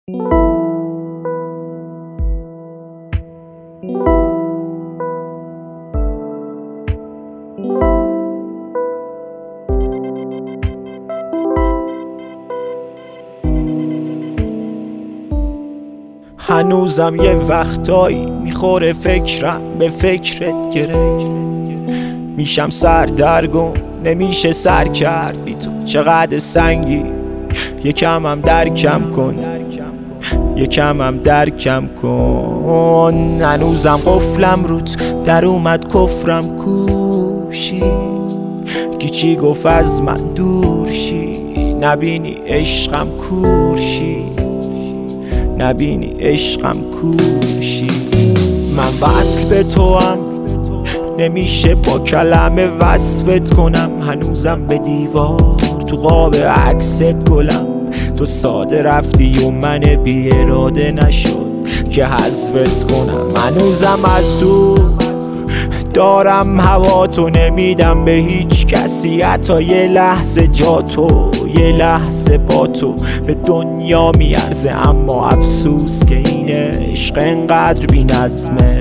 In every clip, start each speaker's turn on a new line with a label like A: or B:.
A: هنوزم یه وقتایی میخوره فکرم به فکرت گره، میشم سردرگم نمیشه سر کرد بی تو. چقدر سنگی یکم هم درکم کن، یکم هم درکم کن. هنوزم قفلم روت در اومد کفرم کوشی، گیچی گفت از من دور شی، نبینی عشقم کورشی، نبینی عشقم کورشی. من وصل به تو هم نمیشه با کلمه وصفت کنم، هنوزم به دیوار تو قاب عکست گلم. تو ساده رفتی و من بی اراده نشد که حذفت کنم. هنوزم از تو دارم هوا تو، نمیدم به هیچ کسی حتی یه لحظه جا تو، یه لحظه با تو به دنیا میارزه. اما افسوس که این عشق انقدر بی نظمه.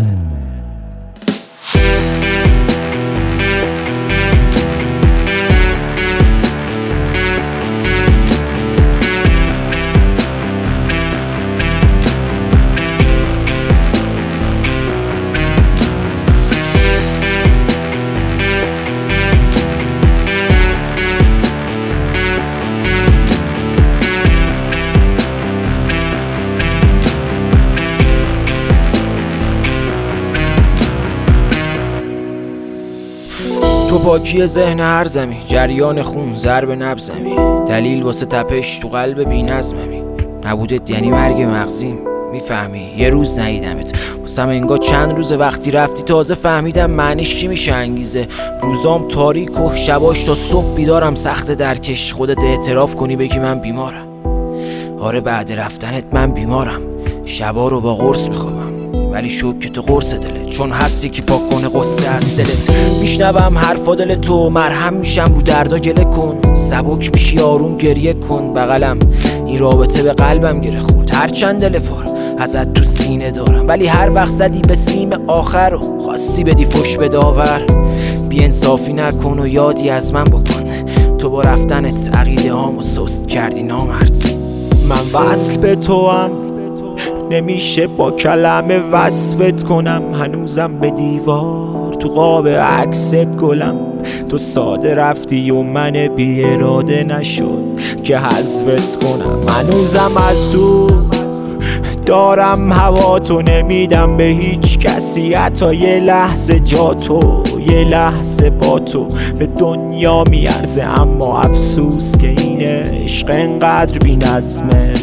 B: تو پاکی ذهن هر زمی، جریان خون ضرب نبضمی، دلیل واسه تپش تو قلب بی نظممی. نبودت یعنی مرگ مغزیم، میفهمی یه روز ندیدمت واسم انگار چند روزه. وقتی رفتی تازه فهمیدم معنیش چی میشه انگیزه. روزام تاریک و شباش تا صبح بیدارم، سخت درکش خودت اعتراف کنی بگی من بیمارم. آره بعد رفتنت من بیمارم، شبا رو با قرص میخوابم ولی شب که تو قرص دلت، چون هستی که پاک کنه قصه از دلت. میشنوم حرفا دل تو، مرهم میشم رو دردا گله کن. سبک میشی آروم گریه کن بغلم، این رابطه به قلبم گره خورد. هرچند دل پر ازت تو سینه دارم، ولی هر وقت زدی به سیم آخر رو خواستی بدی فش به داور. بی انصافی نکن و یادی از من بکن، تو با رفتنت عقیده هامو سست کردی نامرد.
A: من وصل به تو هم نمیشه با کلمه وصفت کنم، هنوزم به دیوار تو قاب عکست گلم. تو ساده رفتی و من بی اراده نشد که حذفت کنم. هنوزم از تو دارم هوا تو، نمیدم به هیچ کسی حتی یه لحظه جا تو، یه لحظه با تو به دنیا میارزه. اما افسوس که این عشق انقدر بی نظمه.